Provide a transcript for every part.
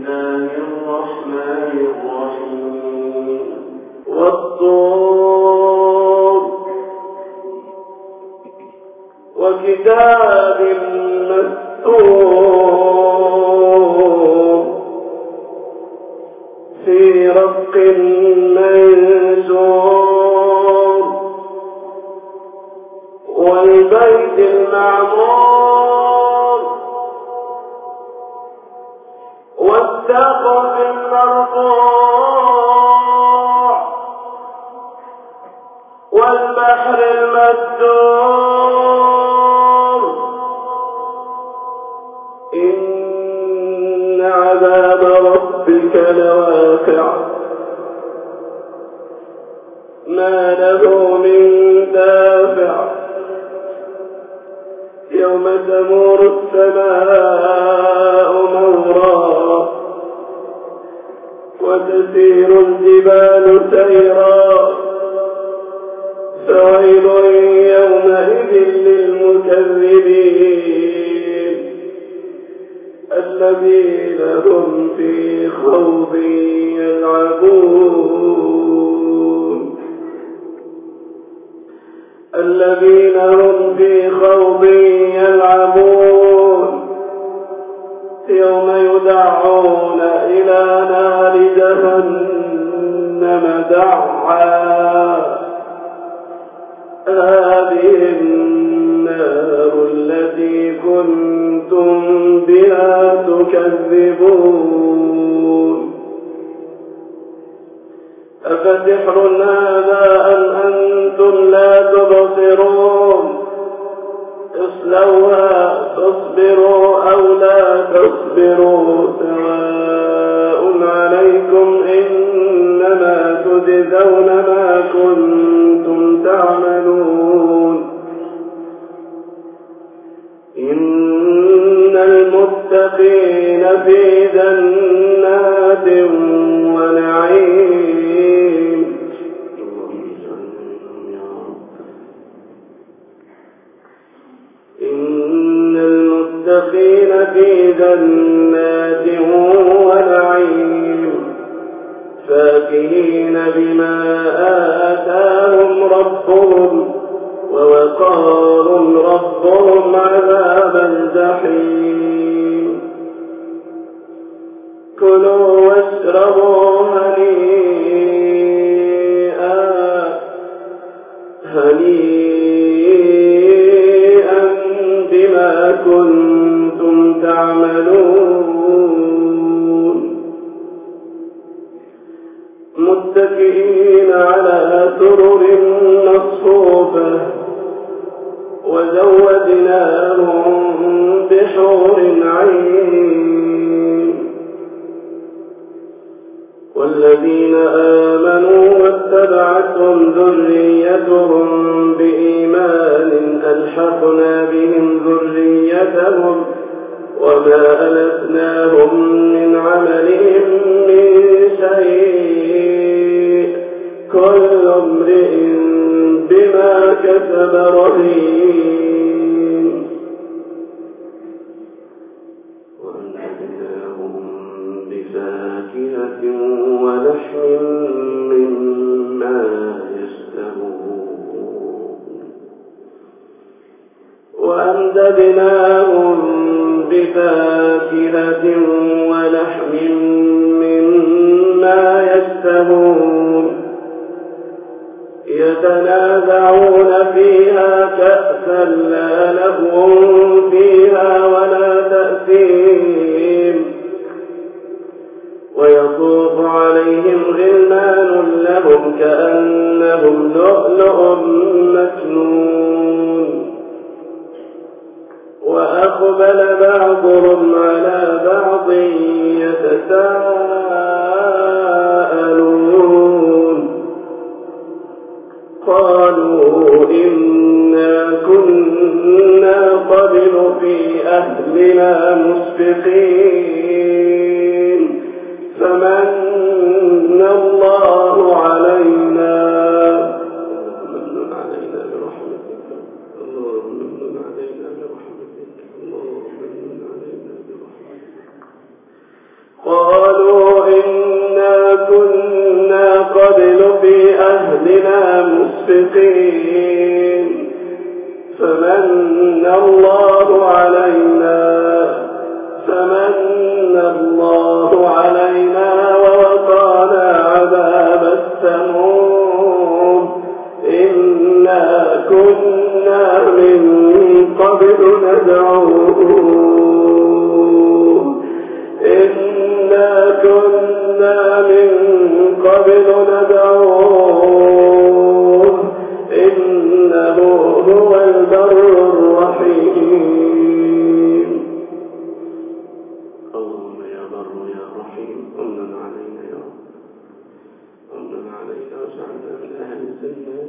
الله الرحمن الرحيم والطور وكتاب مسطور في رق منشور والبيت المعمور والسقف المرفوع والبحر المسجور إن عذاب ربك لواقع ما له من دافع يوم تمور السماء مورا وتسير الجبال سيرا فويل يومئذ للمكذبين الذين هم في خوض يلعبون الذين هم في خوض يلعبون يوم يدعون إلى نار جهنم دعا هذه النار التي كنتم بها تكذبون أفسحر هذا أم أنتم لا تبصرون اصلوها تصبروا أو لا تصبروا سواء عليكم إنما تجزون ما كنتم تعملون إن المتقين في جنات ونعيم إن المتقين في جنات ونعيم فاكهين بما آتاهم ربهم ووقاهم ربهم عذاب الجحيم كلوا واشربوا هنيئا بما كنتم تعملون متكئين على سرر مصفوفة وزوجناهم بحور عين والذين آمنوا واتبعتهم ذريتهم بإيمان ألحقنا بهم ذريتهم وما ألتناهم من عملهم من شيء كل امرئ بما كسب رهين وأمددناهم بفاكهة ولحم مما يشتهون وأمددناهم بفاكهة ولحم مما يشتهون يتنازعون فيها كأسا لا لغو فيها ولا تأثيم ويطوف عليهم غلمان لهم كأنهم لؤلؤ مكنون وأقبل بعضهم قالوا إنا كنا قبل في أهلنا مسفقين فمن الله علينا ووقانا عذاب السموم إنا كنا من قبل ندعوه إنه هو البر الرحيم. اللهم يا بر يا رحيم أمن علينا يا رب، أمن علينا واجعلنا من أهل الجنة.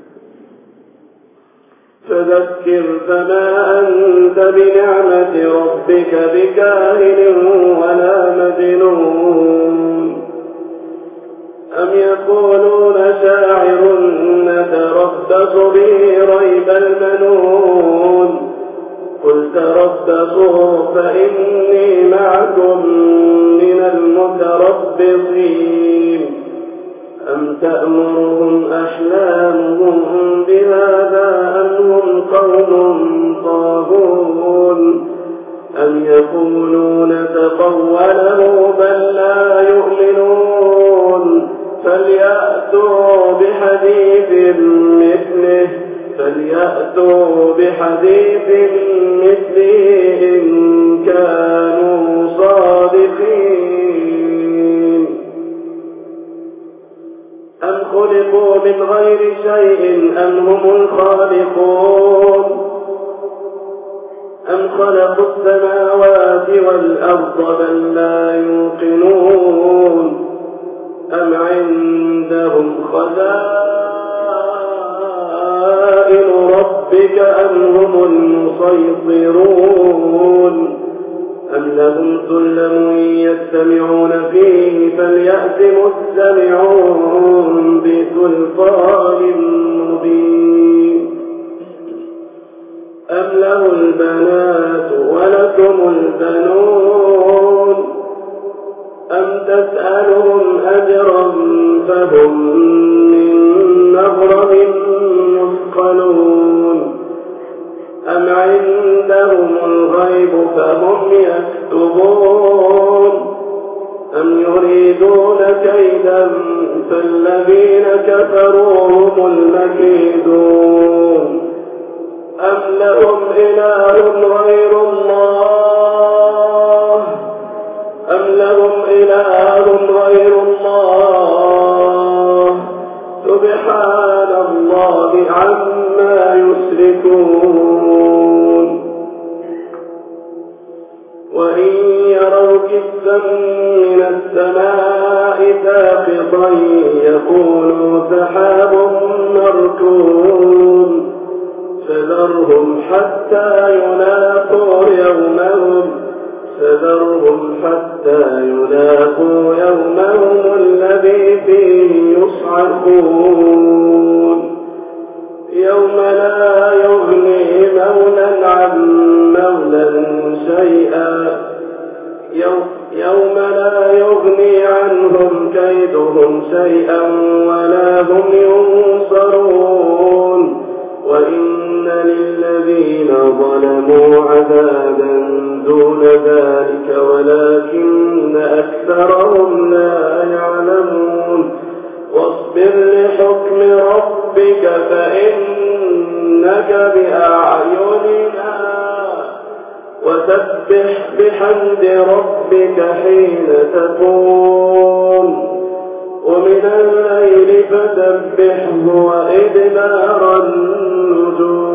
فذكر فما أنت بنعمة ربك بكاهن ولا مجنون أم يقولون شاعر نتربص به ريب المنون قل تربصوا فإني معكم من المتربصين أم تأمرهم أحلامهم بهذا أم هم قوم طاغون أم يقولون تقوله بل لا يؤمنون فليأتوا بحديث مثله إن كانوا صادقين. أم خلقوا من غير شيء أم هم الخالقون أم خلقوا السماوات والأرض بل لا يوقنون أم عندهم خزائن ربك أم هم المسيطرون أم لهم سلم يستمعون فيه فليأت مستمعون بسلطان مبين أم له البنات ولكم البنون أم تسألهم أجرا فهم من مغرم مثقلون أم عندهم الغيب فهم يكتبون أم يريدون كيدا فالذين كفروا هم المكيدون أم لهم إله غير الله سبحان الله عما يشركون. وإن يروا كسفا من السماء ساقطا يقولوا سحاب مركوم فذرهم حتى يلاقوا يومهم الذي فيه يصعقون يوم لا يغني مولا عن مولا شيئا يوم لا يغني عنهم كيدهم شيئا ولا هم ينصرون وإن للذين ظلموا عذابا دون ذلك ولكن أكثرهم لا يعلمون. واصبر لحكم ربك فإنك بأعيننا وسبح بحمد ربك حين تقوم ومن الليل فسبحه وإدبار النجوم.